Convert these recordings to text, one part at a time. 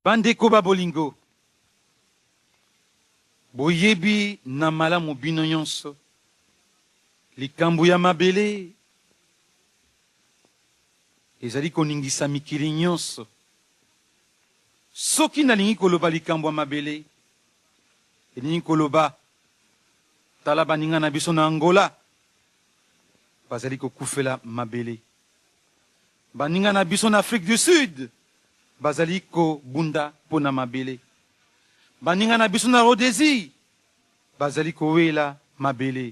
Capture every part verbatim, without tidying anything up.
Bandeko babolingo. Boyebi na malamu bino nyonso. Likambo ya mabele. Ezali koningisa mikili nyonso. Soki nalingi koloba likambo ya mabele. Elingi koloba. Tala baninga na biso na Angola. Bazali kokufela mabele. Baninga na biso na Afrique du Sud. Bazali ko bunda pona mabele. Baninga na biso na Rhodésie. Bazali ko wela mabele.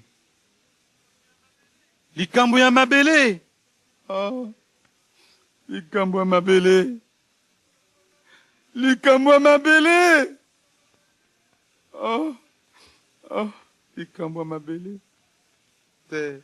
Likambo ya mabele. Oh. Likambo ya mabele. Likambo ya mabele. Oh. Oh. Likambo ya mabele. Te.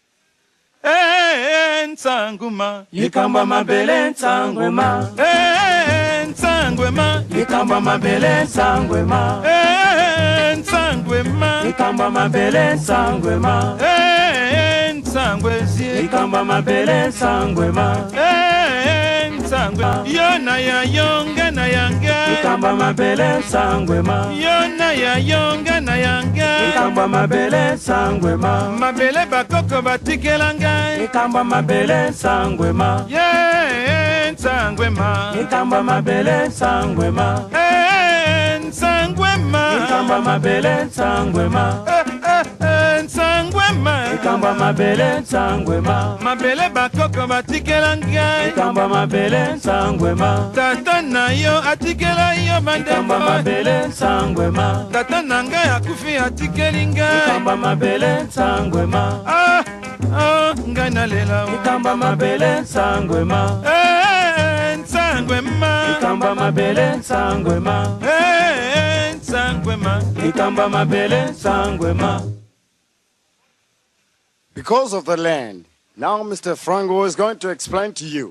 Eh, nsanguma. Likambo ya mabele nsangwema. Eh, nsangwema. Likambo ya mabele nsangwema. Eh, nsangwema. Likambo ya mabele nsangwema. Eh, nsangwezie. Likambo ya mabele nsangwema. Eh, nsangwe. Yona ya yonga na yanga. Likambo ya mabele nsangwema. Yona ya yonga na yanga. Likambo ya mabele nsangwema. Mabele bakoko batikelanga. Likambo ya mabele nsangwema. Yeah, nsangwema. Likambo ya mabele nsangwema. Eh, nsangwema. Likambo ya mabele nsangwema. Eh, eh, eh, nsangwema. Likambo ya mabele nsangwema. Mabele bakoko batikelanga. Likambo ya mabele nsangwema. Tata na yo atikela yo bandeko. Likambo ya mabele nsangwema. Tata na ngai akufi atikeli ngai. Likambo ya mabele nsangwema. Ah, ah, ngai nalela o. Likambo ya mabele nsangwema. Eh, nsangwema. Likambo ya mabele nsangwema. Eh, nsangwema. Likambo ya mabele nsangwema. Because of the land, now Mister Frango is going to explain to you.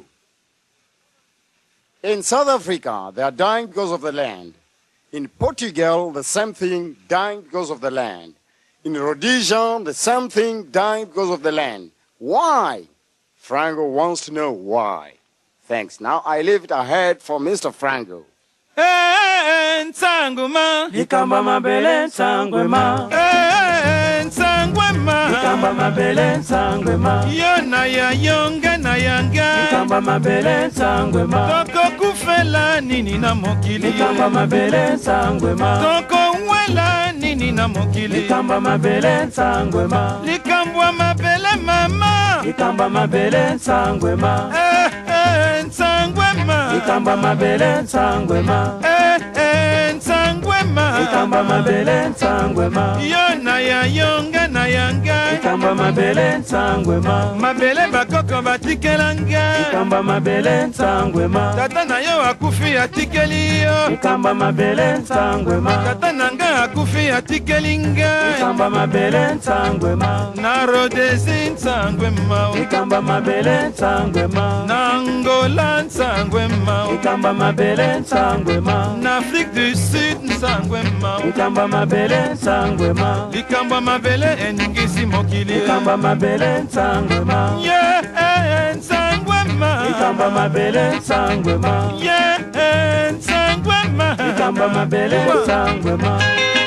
In South Africa, they are dying because of the land. In Portugal, the same thing, dying because of the land. In Rhodesia, the same thing, dying because of the land. Why? Frango wants to know why. Thanks. Now I leave it ahead for Mister Frango. Eh, nsangwema. Likambo ya mabele nsangwema. Eh, nsangwema. Likambo ya mabele nsangwema. Yona ya yonga na yanga. Likambo ya mabele nsangwema. Toko kufela nini na mokili. Likambo ya mabele nsangwema. Toko wela nini na mokili. Likambo ya mabele nsangwema. Likambo ya mabele mama. Likambo ya mabele nsangwema. Eh, eh, nsangwema. Likambo ya mabele nsangwema. Eh, eh, nsangwema. Likambo ya mabele nsangwema. Yona ya yonga na yanga. Likambo ya mabele nsangwema. Mabele bakoko batikelanga. Likambo ya mabele nsangwema. Tata na yo akufi atikeli yo. Likambo ya mabele nsangwema. Tata na ngai akufi atikeli ngai. Likambo ya mabele nsangwema. Na Rhodésie nsangwema. Likambo ya mabele nsangwema. Na Angola nsangwema. Likambo ya mabele nsangwema. Na Afrique du Sud nsangwema. Likambo ya mabele nsangwema. Likambo ya mabele eningisi mokili. Likambo ya mabele nsangwema. Yeah, nsangwema. Likambo ya mabele nsangwema. Yeah, nsangwema. Likambo ya mabele nsangwema.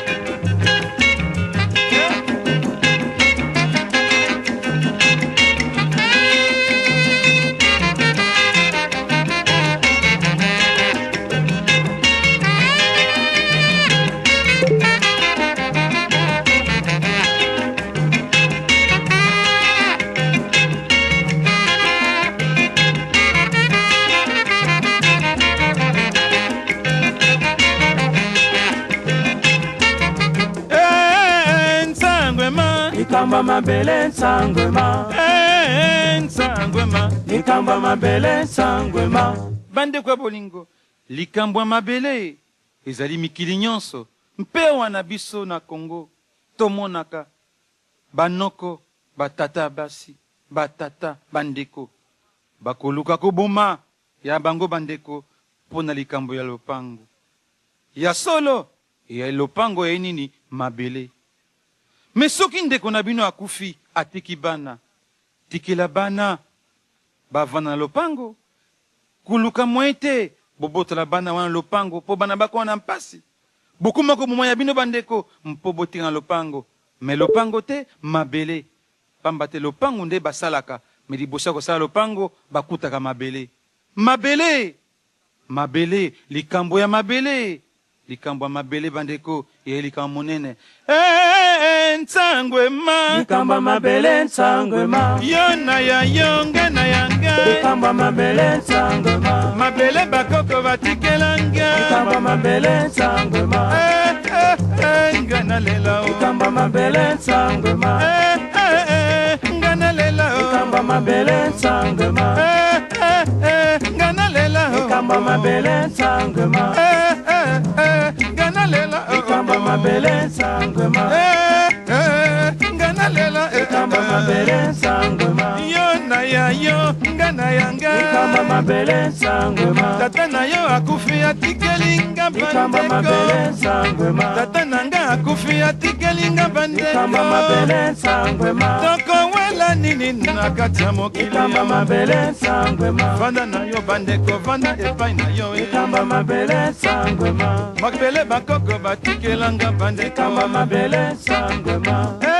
Likambo ya mabele nsangwema. Eh, nsangwema. Likambo ya mabele nsangwema. Bandeko ya bolingo. Likambo ya mabele. Ezali mikili nyonso. Mpe wana biso na Congo. Tomonaka. Banoko. Batata basi. Batata bandeko. Bakoluka koboma. Ya bango bandeko. Pona likambo ya lopango. Ya solo. Ya lopango ya nini mabele. Me soki ndeko na bino akufi atiki bana. Tikela bana. Bavana lopango. Kuluka mwete. bobotola bana wana lopango po bana bako wana mpasi bokumako moma ya bino bandeko mpo botinga lopango me lopango te mabele pamba te lopango nde basalaka me liboso kosala lopango bakutaka mabele mabele mabele likambo ya mabele likambo ya mabele bandeko ye likambo monene eh nsangwe ma likambo ya mabele nsangwe ma yo na ya yo nga na ya nga likambo ya mabele nsangwe ma mabele bakoko batikelanga likambo ya mabele nsangwe ma eh eh nga na lela likambo ya mabele nsangwe ma eh eh nga na lela likambo ya mabele nsangwe ma eh eh nga na lela likambo ya mabele nsangwe ma eh eh nga na lela likambo ya mabele nsangwe ma eh eh nga na lela likambo ya mabele nsangwe ma yo na ya yo nga na ya nga likambo ya mabele nsangwe ma tata na yo akufi atikelinga likambo ya mabele bandeko nsangwe ma tata na nga akufi atikelinga likambo ya bandeko mabele nsangwe ma tokowela nini na kati ya mokili likambo ya mabele nsangwe ma vanda na yo bandeko vanda epai na yo eh. likambo ya mabele nsangwe ma mabele bakoko batikelanga bandeko likambo ya mabele nsangwe ma eh,